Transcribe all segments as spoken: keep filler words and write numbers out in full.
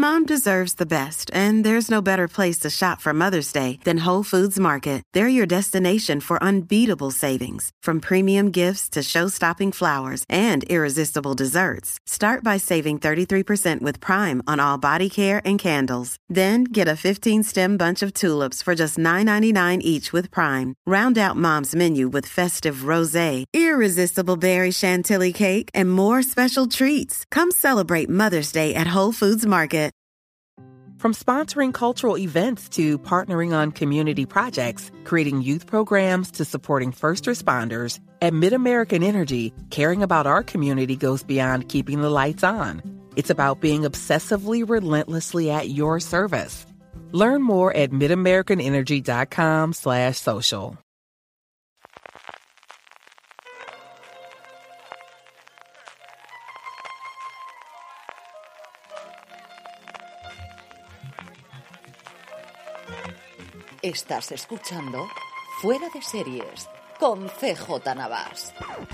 Mom deserves the best, and there's no better place to shop for Mother's Day than Whole Foods Market. They're your destination for unbeatable savings, from premium gifts to show-stopping flowers and irresistible desserts. Start by saving thirty-three percent with Prime on all body care and candles. Then get a fifteen-stem bunch of tulips for just nine ninety-nine each with Prime. Round out Mom's menu with festive rosé, irresistible berry chantilly cake, and more special treats. Come celebrate Mother's Day at Whole Foods Market. From sponsoring cultural events to partnering on community projects, creating youth programs to supporting first responders, at MidAmerican Energy, caring about our community goes beyond keeping the lights on. It's about being obsessively relentlessly at your service. Learn more at midamericanenergy.com slash social. Estás escuchando Fuera de Series con C J Navas.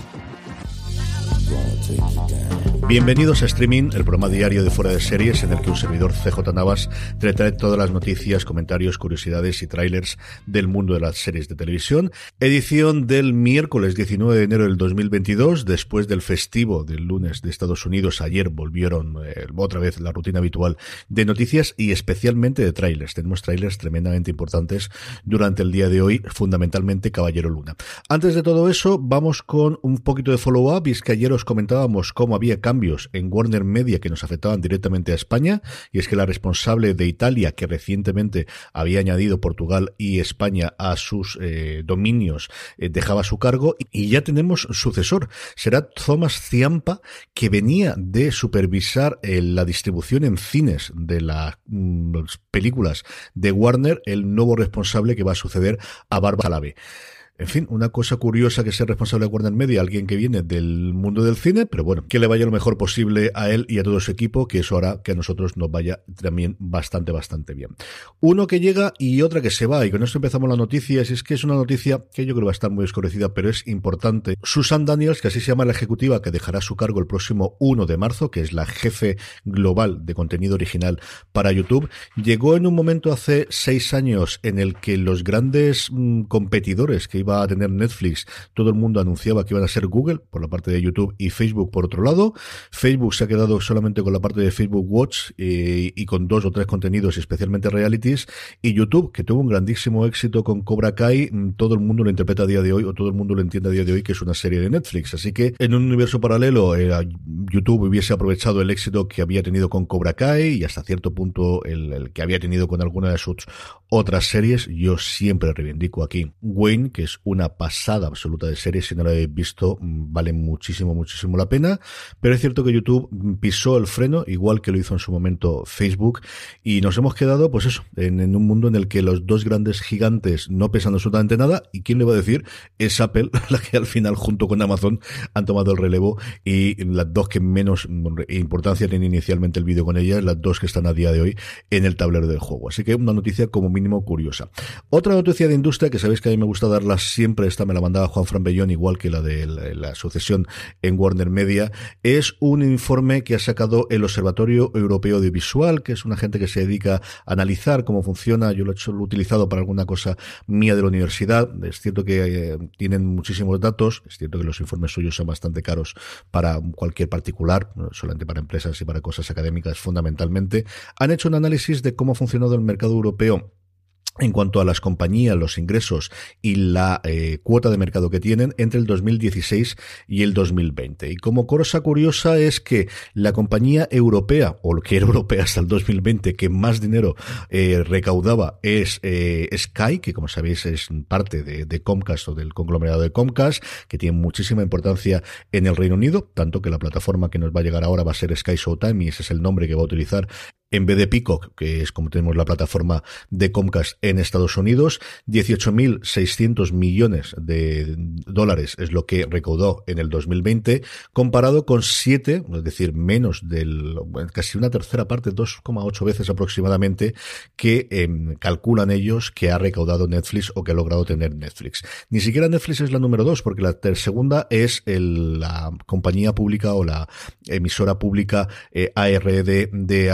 Bienvenidos a Streaming, el programa diario de Fuera de Series, en el que un servidor, C J Navas, te trae todas las noticias, comentarios, curiosidades y trailers del mundo de las series de televisión. Edición del miércoles diecinueve de enero del dos mil veintidós, después del festivo del lunes de Estados Unidos. Ayer volvieron eh, otra vez la rutina habitual de noticias y especialmente de trailers. Tenemos trailers tremendamente importantes durante el día de hoy, fundamentalmente Caballero Luna. Antes de todo eso, vamos con un poquito de follow-up, y es que ayer os comentábamos cómo había cambios en Warner Media que nos afectaban directamente a España, y es que la responsable de Italia, que recientemente había añadido Portugal y España a sus eh, dominios, eh, dejaba su cargo, y ya tenemos sucesor. Será Thomas Ciampa, que venía de supervisar eh, la distribución en cines de las mm, películas de Warner, el nuevo responsable que va a suceder a Barbara Jalabe. En fin, una cosa curiosa que sea responsable de Warner Media, alguien que viene del mundo del cine, pero bueno, que le vaya lo mejor posible a él y a todo su equipo, que eso hará que a nosotros nos vaya también bastante, bastante bien. Uno que llega y otra que se va, y con esto empezamos las noticias, y es que es una noticia que yo creo que va a estar muy desconocida, pero es importante. Susan Daniels, que así se llama la ejecutiva, que dejará su cargo el próximo uno de marzo, que es la jefe global de contenido original para YouTube, llegó en un momento hace seis años en el que los grandes mmm, competidores que iba a tener Netflix, todo el mundo anunciaba que iban a ser Google por la parte de YouTube y Facebook por otro lado. Facebook se ha quedado solamente con la parte de Facebook Watch eh, y con dos o tres contenidos, especialmente realities, y YouTube, que tuvo un grandísimo éxito con Cobra Kai, todo el mundo lo interpreta a día de hoy, o todo el mundo lo entiende a día de hoy, que es una serie de Netflix. Así que en un universo paralelo, eh, YouTube hubiese aprovechado el éxito que había tenido con Cobra Kai y hasta cierto punto el, el que había tenido con alguna de sus otras series. Yo siempre reivindico aquí Wayne, que es una pasada absoluta de serie. Si no la habéis visto, vale muchísimo, muchísimo la pena. Pero es cierto que YouTube pisó el freno, igual que lo hizo en su momento Facebook, y nos hemos quedado, pues eso, en, en un mundo en el que los dos grandes gigantes no pesan absolutamente nada. ¿Y quién le va a decir? Es Apple, la que al final, junto con Amazon, han tomado el relevo, y las dos que menos importancia tienen inicialmente el vídeo con ellas, las dos que están a día de hoy en el tablero del juego. Así que una noticia como mínimo curiosa. Otra noticia de industria, que sabéis que a mí me gusta darlas siempre, esta me la mandaba Juan Fran Bellón, igual que la de la, la sucesión en Warner Media, es un informe que ha sacado el Observatorio Europeo Audiovisual, que es una gente que se dedica a analizar cómo funciona. Yo lo he, hecho, lo he utilizado para alguna cosa mía de la universidad. Es cierto que eh, tienen muchísimos datos, es cierto que los informes suyos son bastante caros para cualquier particular, no solamente para empresas y para cosas académicas fundamentalmente. Han hecho un análisis de cómo ha funcionado el mercado europeo en cuanto a las compañías, los ingresos y la eh, cuota de mercado que tienen entre el dos mil dieciséis y el dos mil veinte. Y como cosa curiosa es que la compañía europea, o lo que era europea hasta el dos mil veinte, que más dinero eh, recaudaba es eh, Sky, que como sabéis es parte de, de Comcast, o del conglomerado de Comcast, que tiene muchísima importancia en el Reino Unido, tanto que la plataforma que nos va a llegar ahora va a ser Sky Showtime, y ese es el nombre que va a utilizar en vez de Peacock, que es como tenemos la plataforma de Comcast en Estados Unidos. dieciocho mil seiscientos millones de dólares es lo que recaudó en el dos mil veinte, comparado con siete, es decir, menos del, casi una tercera parte, dos coma ocho veces aproximadamente, que eh, calculan ellos que ha recaudado Netflix, o que ha logrado tener Netflix. Ni siquiera Netflix es la número dos, porque la segunda es el, la compañía pública o la emisora pública eh, A R D de Alemania, que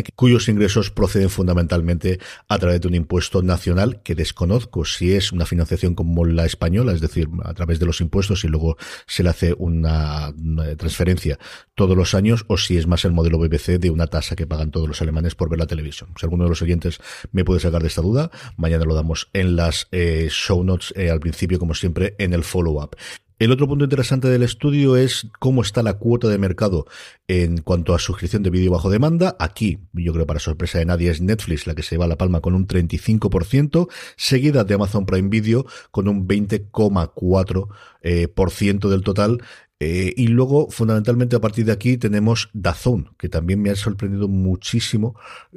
cuyos ingresos proceden fundamentalmente a través de un impuesto nacional que desconozco si es una financiación como la española, es decir, a través de los impuestos y luego se le hace una, una transferencia todos los años, o si es más el modelo B B C de una tasa que pagan todos los alemanes por ver la televisión. Si alguno de los oyentes me puede sacar de esta duda, mañana lo damos en las eh, show notes eh, al principio, como siempre, en el follow-up. El otro punto interesante del estudio es cómo está la cuota de mercado en cuanto a suscripción de vídeo bajo demanda. Aquí, yo creo para sorpresa de nadie, es Netflix la que se lleva la palma con un treinta y cinco por ciento, seguida de Amazon Prime Video con un veinte coma cuatro por ciento eh, por ciento del total. Eh, y luego, fundamentalmente, a partir de aquí tenemos DAZN, que también me ha sorprendido muchísimo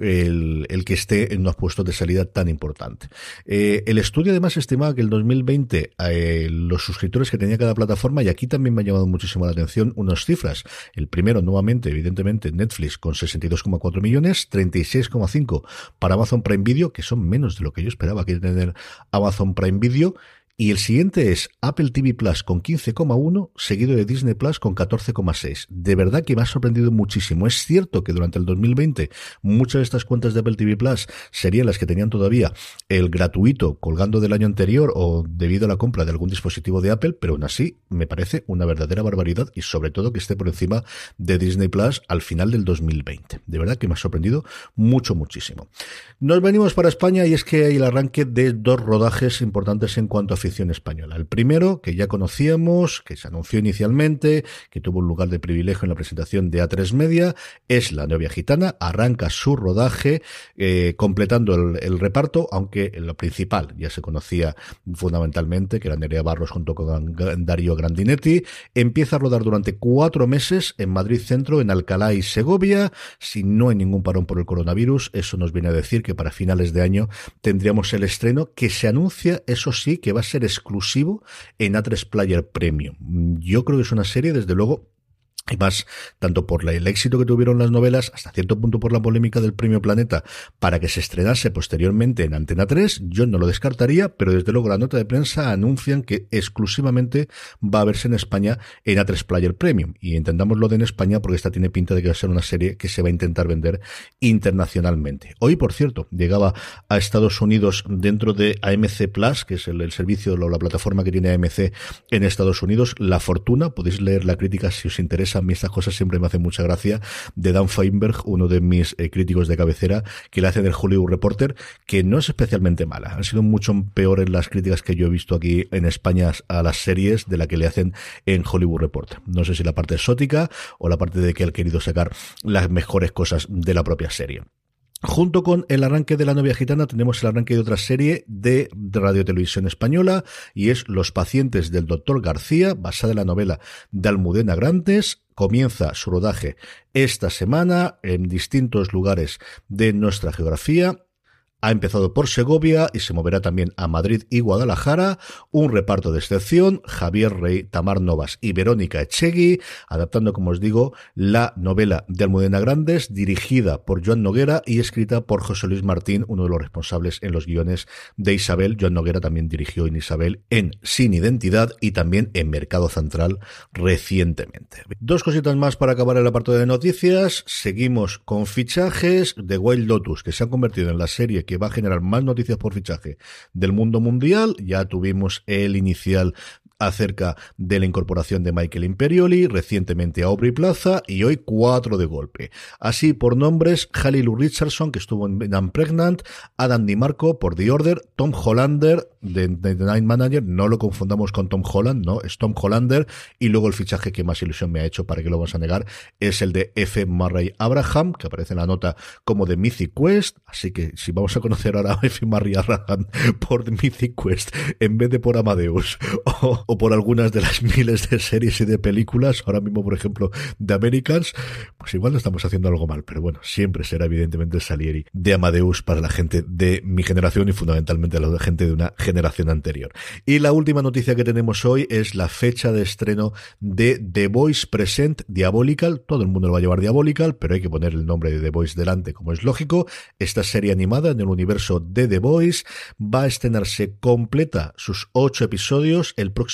el, el que esté en unos puestos de salida tan importante. Eh, el estudio además estimaba que el dos mil veinte eh, los suscriptores que tenía cada plataforma, y aquí también me ha llamado muchísimo la atención unas cifras. El primero, nuevamente, evidentemente, Netflix con sesenta y dos coma cuatro millones, treinta y seis coma cinco para Amazon Prime Video, que son menos de lo que yo esperaba que tener Amazon Prime Video. Y el siguiente es Apple T V Plus con quince coma uno, seguido de Disney Plus con catorce coma seis. De verdad que me ha sorprendido muchísimo. Es cierto que durante el dos mil veinte muchas de estas cuentas de Apple T V Plus serían las que tenían todavía el gratuito colgando del año anterior o debido a la compra de algún dispositivo de Apple, pero aún así me parece una verdadera barbaridad y sobre todo que esté por encima de Disney Plus al final del dos mil veinte. De verdad que me ha sorprendido mucho, muchísimo. Nos venimos para España y es que hay el arranque de dos rodajes importantes en cuanto a ficción española. El primero, que ya conocíamos, que se anunció inicialmente, que tuvo un lugar de privilegio en la presentación de A tres Media, es La novia gitana. Arranca su rodaje, eh, completando el, el reparto, aunque lo principal ya se conocía fundamentalmente, que era Nerea Barros junto con Darío Grandinetti. Empieza a rodar durante cuatro meses en Madrid Centro, en Alcalá y Segovia, si no hay ningún parón por el coronavirus. Eso nos viene a decir que para finales de año tendríamos el estreno, que se anuncia, eso sí, que va a ser exclusivo en A tres Player Premium. Yo creo que es una serie, desde luego, y más, tanto por el éxito que tuvieron las novelas, hasta cierto punto por la polémica del Premio Planeta, para que se estrenase posteriormente en Antena tres, yo no lo descartaría, pero desde luego la nota de prensa anuncian que exclusivamente va a verse en España en A tres Player Premium, y entendámoslo de en España porque esta tiene pinta de que va a ser una serie que se va a intentar vender internacionalmente. Hoy, por cierto, llegaba a Estados Unidos dentro de A M C Plus, que es el, el servicio o la plataforma que tiene A M C en Estados Unidos, La Fortuna. Podéis leer la crítica si os interesa. A mí estas cosas siempre me hacen mucha gracia, de Dan Feinberg, uno de mis eh, críticos de cabecera, que le hace del Hollywood Reporter, que no es especialmente mala. Han sido mucho peores las críticas que yo he visto aquí en España a las series de la que le hacen en Hollywood Reporter. No sé si la parte exótica o la parte de que han querido sacar las mejores cosas de la propia serie. Junto con el arranque de La novia gitana tenemos el arranque de otra serie de Radio Televisión Española, y es Los pacientes del doctor García, basada en la novela de Almudena Grandes. Comienza su rodaje esta semana en distintos lugares de nuestra geografía. Ha empezado por Segovia y se moverá también a Madrid y Guadalajara. Un reparto de excepción: Javier Rey, Tamar Novas y Verónica Echegui, adaptando, como os digo, la novela de Almudena Grandes, dirigida por Joan Noguera y escrita por José Luis Martín, uno de los responsables en los guiones de Isabel. Joan Noguera también dirigió en Isabel, en Sin Identidad y también en Mercado Central recientemente. Dos cositas más para acabar el apartado de noticias. Seguimos con fichajes. The Wild Lotus, que se ha convertido en la serie que que va a generar más noticias por fichaje del mundo mundial. Ya tuvimos el inicial acerca de la incorporación de Michael Imperioli, recientemente a Aubrey Plaza, y hoy cuatro de golpe. Así, por nombres: Hayley Lu Richardson, que estuvo en I'm Pregnant, Adam DiMarco por The Order, Tom Hollander de, de The Night Manager, no lo confundamos con Tom Holland, no, es Tom Hollander, y luego el fichaje que más ilusión me ha hecho, para que lo vamos a negar, es el de F. Murray Abraham, que aparece en la nota como de Mythic Quest, así que si vamos a conocer ahora a F. Murray Abraham por Mythic Quest, en vez de por Amadeus, o o por algunas de las miles de series y de películas, ahora mismo, por ejemplo, The Americans, pues igual no estamos haciendo algo mal, pero bueno, siempre será evidentemente Salieri de Amadeus para la gente de mi generación y fundamentalmente la gente de una generación anterior. Y la última noticia que tenemos hoy es la fecha de estreno de The Voice Present Diabolical. Todo el mundo lo va a llevar Diabolical, pero hay que poner el nombre de The Voice delante, como es lógico. Esta serie animada en el universo de The Voice va a estrenarse completa, sus ocho episodios, el próximo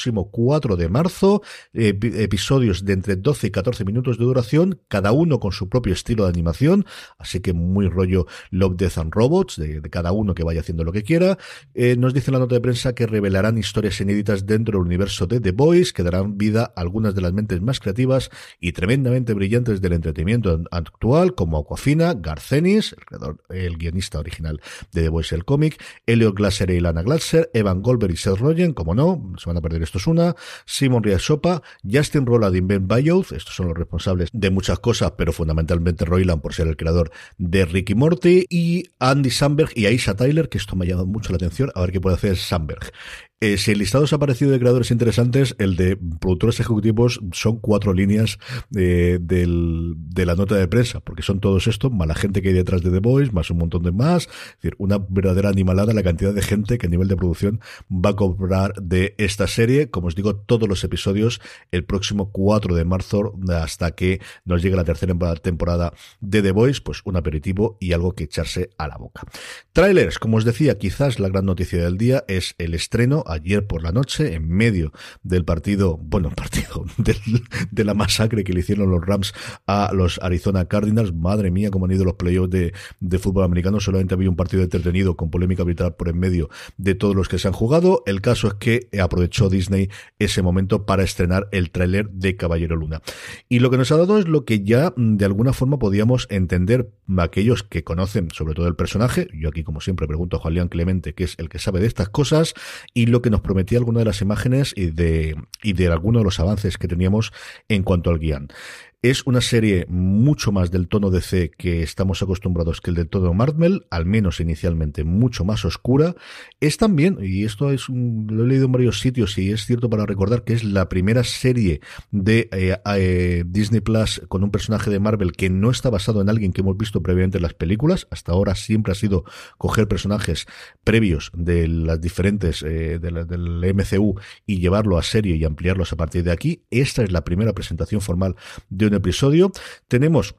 próximo cuatro de marzo, eh, episodios de entre doce y catorce minutos de duración, cada uno con su propio estilo de animación, así que muy rollo Love, Death and Robots, de, de cada uno que vaya haciendo lo que quiera. Eh, nos dice la nota de prensa que revelarán historias inéditas dentro del universo de The Boys, que darán vida a algunas de las mentes más creativas y tremendamente brillantes del entretenimiento actual, como Awkwafina, Garth Ennis, el creador, el guionista original de The Boys, el cómic, Elliot Glaser e Ilana Glasser, Evan Goldberg y Seth Rogen, como no, se van a perder, esto es una, Simon Riasopa, Justin Roiland y Ben Bayoth, estos son los responsables de muchas cosas, pero fundamentalmente Roiland por ser el creador de Rick y Morty, y Andy Samberg y Aisha Tyler, que esto me ha llamado mucho la atención, a ver qué puede hacer Samberg. Eh, si el listado os ha parecido de creadores interesantes, el de productores ejecutivos son cuatro líneas eh, del, de la nota de prensa, porque son todos estos, más la gente que hay detrás de The Boys, más un montón de más, es decir, una verdadera animalada la cantidad de gente que a nivel de producción va a cobrar de esta serie, como os digo, todos los episodios el próximo cuatro de marzo, hasta que nos llegue la tercera temporada de The Boys, pues un aperitivo y algo que echarse a la boca. Trailers, como os decía, quizás la gran noticia del día es el estreno ayer por la noche, en medio del partido, bueno, partido del, de la masacre que le hicieron los Rams a los Arizona Cardinals. Madre mía, cómo han ido los playoffs de, de fútbol americano. Solamente había un partido entretenido con polémica arbitral por en medio de todos los que se han jugado. El caso es que aprovechó Disney ese momento para estrenar el tráiler de Caballero Luna. Y lo que nos ha dado es lo que ya de alguna forma podíamos entender aquellos que conocen sobre todo el personaje. Yo aquí, como siempre, pregunto a Juan León Clemente, que es el que sabe de estas cosas, y lo que nos prometía alguna de las imágenes y de, y de alguno de los avances que teníamos en cuanto al guión. Es una serie mucho más del tono D C que estamos acostumbrados que el del tono Marvel, al menos inicialmente mucho más oscura. Es también, y esto es un, lo he leído en varios sitios y es cierto para recordar que es la primera serie de eh, eh, Disney Plus con un personaje de Marvel que no está basado en alguien que hemos visto previamente en las películas. Hasta ahora siempre ha sido coger personajes previos de las diferentes eh, de la, del M C U y llevarlo a serie y ampliarlos a partir de aquí. Esta es la primera presentación formal de un episodio. Tenemos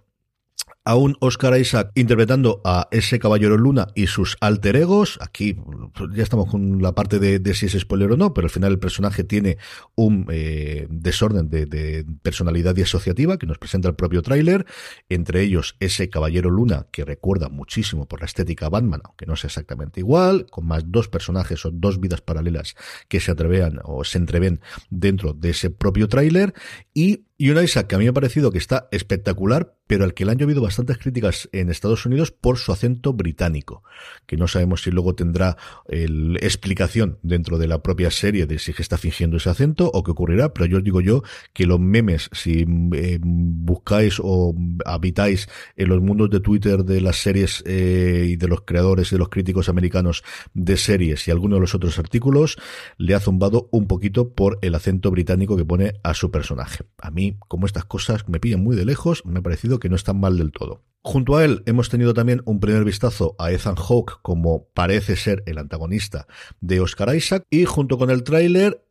a un Oscar Isaac interpretando a ese Caballero Luna y sus alter egos. Aquí ya estamos con la parte de, de si es spoiler o no, pero al final el personaje tiene un eh, desorden de, de personalidad y asociativa que nos presenta el propio tráiler. Entre ellos ese Caballero Luna que recuerda muchísimo por la estética a Batman, aunque no sea exactamente igual, con más dos personajes o dos vidas paralelas que se atrevean o se entreven dentro de ese propio tráiler. Y Y un Isaac que a mí me ha parecido que está espectacular, pero al que le han llovido bastantes críticas en Estados Unidos por su acento británico, que no sabemos si luego tendrá el, explicación dentro de la propia serie de si está fingiendo ese acento o qué ocurrirá, pero yo os digo yo que los memes, si eh, buscáis o habitáis en los mundos de Twitter de las series eh, y de los creadores y de los críticos americanos de series y algunos de los otros artículos, le ha zumbado un poquito por el acento británico que pone a su personaje. A mí, como estas cosas me pillan muy de lejos, me ha parecido que no están mal del todo. Junto a él hemos tenido también un primer vistazo a Ethan Hawke como parece ser el antagonista de Oscar Isaac, y junto con el tráiler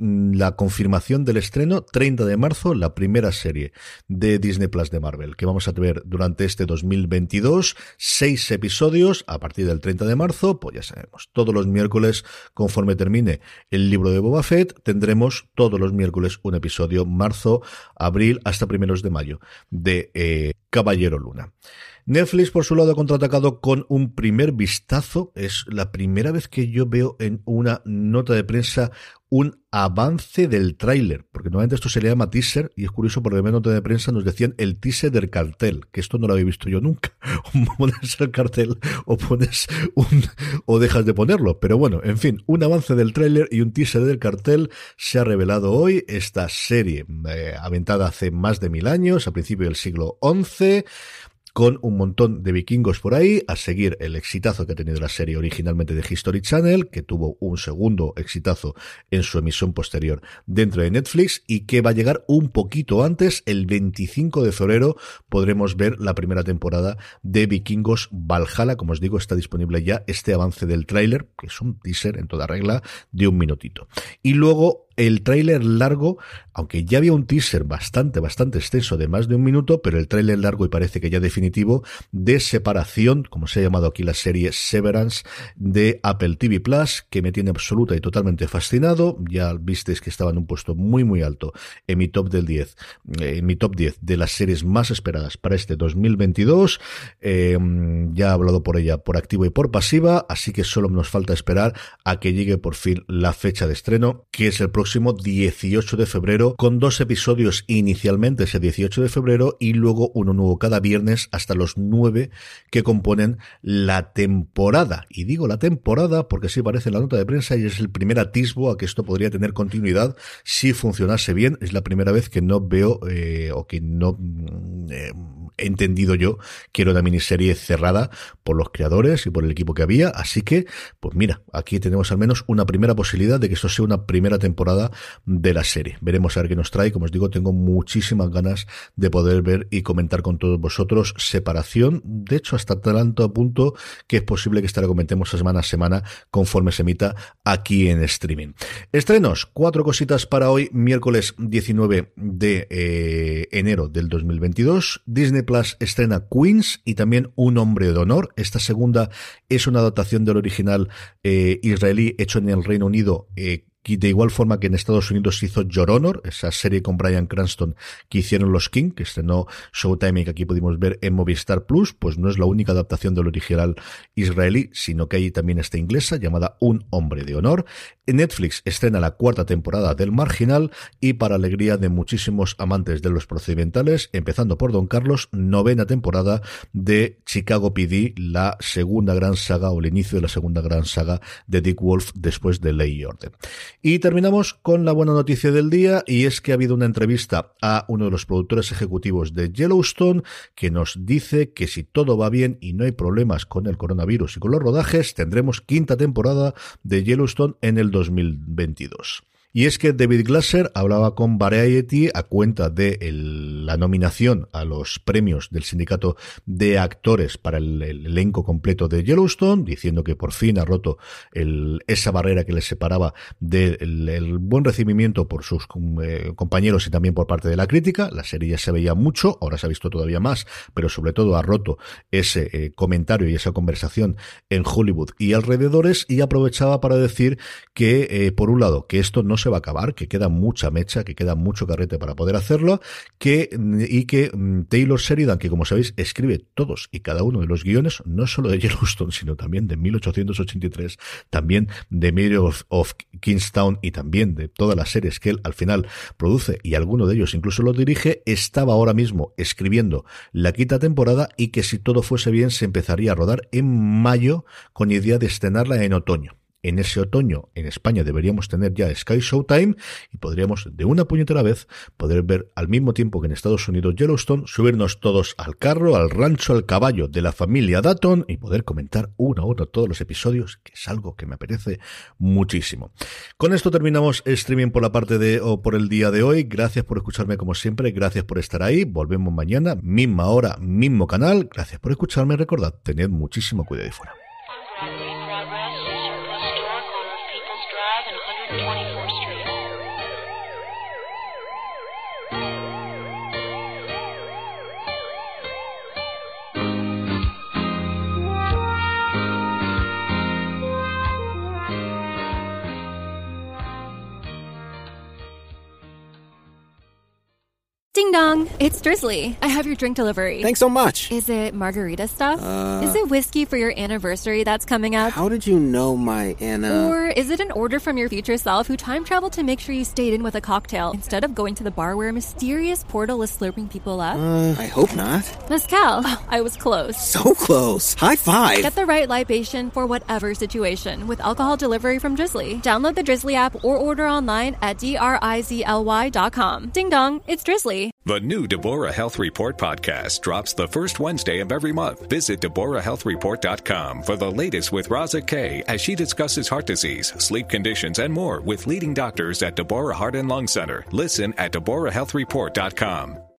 la confirmación del estreno treinta de marzo, la primera serie de Disney Plus de Marvel que vamos a ver durante este dos mil veintidós, seis episodios a partir del treinta de marzo. Pues ya sabemos, todos los miércoles conforme termine el libro de Boba Fett tendremos todos los miércoles un episodio, marzo, abril hasta primeros de mayo de eh, Caballero Luna. Netflix, por su lado, ha contraatacado con un primer vistazo. Es la primera vez que yo veo en una nota de prensa un avance del tráiler, porque normalmente esto se le llama teaser, y es curioso porque en la nota de prensa nos decían el teaser del cartel, que esto no lo había visto yo nunca. O pones el cartel o pones un, o dejas de ponerlo, pero bueno, en fin, un avance del tráiler y un teaser del cartel. Se ha revelado hoy esta serie eh, aventada hace más de mil años, a principios del siglo once, con un montón de vikingos por ahí, a seguir el exitazo que ha tenido la serie originalmente de History Channel, que tuvo un segundo exitazo en su emisión posterior dentro de Netflix, y que va a llegar un poquito antes. El veinticinco de febrero podremos ver la primera temporada de Vikingos Valhalla. Como os digo, está disponible ya este avance del tráiler, que es un teaser en toda regla de un minutito. Y luego el tráiler largo, aunque ya había un teaser bastante, bastante extenso de más de un minuto, pero el tráiler largo y parece que ya definitivo de separación, como se ha llamado aquí la serie Severance de Apple T V Plus, que me tiene absoluta y totalmente fascinado. Ya visteis que estaba en un puesto muy muy alto en mi top del diez, eh, en mi top diez de las series más esperadas para este dos mil veintidós. Eh, ya he hablado por ella por activo y por pasiva, así que solo nos falta esperar a que llegue por fin la fecha de estreno, que es el próximo dieciocho de febrero, con dos episodios inicialmente ese dieciocho de febrero y luego uno nuevo cada viernes hasta los nueve que componen la temporada. Y digo la temporada porque sí parece en la nota de prensa y es el primer atisbo a que esto podría tener continuidad si funcionase bien. Es la primera vez que no veo eh, o que no eh, he entendido yo que era una miniserie cerrada por los creadores y por el equipo que había, así que pues mira, aquí tenemos al menos una primera posibilidad de que esto sea una primera temporada de la serie. Veremos a ver qué nos trae. Como os digo, tengo muchísimas ganas de poder ver y comentar con todos vosotros Separación, de hecho hasta tanto punto que es posible que esta la comentemos semana a semana conforme se emita aquí en streaming. Estrenos, cuatro cositas para hoy, miércoles diecinueve de eh, enero del dos mil veintidós. Disney Plus estrena Queens y también Un hombre de honor. Esta segunda es una adaptación del original eh, israelí hecho en el Reino Unido, eh, y de igual forma que en Estados Unidos hizo Your Honor, esa serie con Bryan Cranston que hicieron los King, que estrenó Showtime y que aquí pudimos ver en Movistar Plus, pues no es la única adaptación del original israelí, sino que hay también esta inglesa llamada Un hombre de honor. En Netflix estrena la cuarta temporada del Marginal y para alegría de muchísimos amantes de los procedimentales, empezando por Don Carlos, novena temporada de Chicago P D, la segunda gran saga o el inicio de la segunda gran saga de Dick Wolf después de Ley y Orden. Y terminamos con la buena noticia del día, y es que ha habido una entrevista a uno de los productores ejecutivos de Yellowstone que nos dice que si todo va bien y no hay problemas con el coronavirus y con los rodajes, tendremos quinta temporada de Yellowstone en el dos mil veintidós. Y es que David Glasser hablaba con Variety a cuenta de el, la nominación a los premios del sindicato de actores para el, el elenco completo de Yellowstone, diciendo que por fin ha roto el, esa barrera que les separaba del el buen recibimiento por sus eh, compañeros y también por parte de la crítica. La serie ya se veía mucho, ahora se ha visto todavía más, pero sobre todo ha roto ese eh, comentario y esa conversación en Hollywood y alrededores, y aprovechaba para decir que, eh, por un lado, que esto no se va a acabar, que queda mucha mecha, que queda mucho carrete para poder hacerlo, que y que Taylor Sheridan, que como sabéis escribe todos y cada uno de los guiones, no solo de Yellowstone, sino también de mil ochocientos ochenta y tres, también de Mayor of, of Kingstown y también de todas las series que él al final produce y alguno de ellos incluso lo dirige, estaba ahora mismo escribiendo la quinta temporada y que si todo fuese bien se empezaría a rodar en mayo con idea de estrenarla en otoño. En ese otoño, en España, deberíamos tener ya Sky Showtime y podríamos, de una puñetera vez, poder ver al mismo tiempo que en Estados Unidos Yellowstone, subirnos todos al carro, al rancho, al caballo de la familia Dutton y poder comentar uno a uno todos los episodios, que es algo que me apetece muchísimo. Con esto terminamos el streaming por la parte de, o por el día de hoy. Gracias por escucharme como siempre, gracias por estar ahí. Volvemos mañana, misma hora, mismo canal. Gracias por escucharme. Recordad, tened muchísimo cuidado ahí fuera. twenty-fourth Street. Ding dong, it's Drizzly. I have your drink delivery. Thanks so much. Is it margarita stuff? Uh, is it whiskey for your anniversary that's coming up? How did you know my Anna? Or is it an order from your future self who time traveled to make sure you stayed in with a cocktail instead of going to the bar where a mysterious portal is slurping people up? Uh, I hope not. Mezcal. Oh, I was close. So close. High five. Get the right libation for whatever situation with alcohol delivery from Drizzly. Download the Drizzly app or order online at D R I Z L Y dot com. Ding dong, it's Drizzly. The new Deborah Health Report podcast drops the first Wednesday of every month. Visit Deborah Health Report dot com for the latest with Raza Kay as she discusses heart disease, sleep conditions, and more with leading doctors at Deborah Heart and Lung Center. Listen at Deborah Health Report dot com.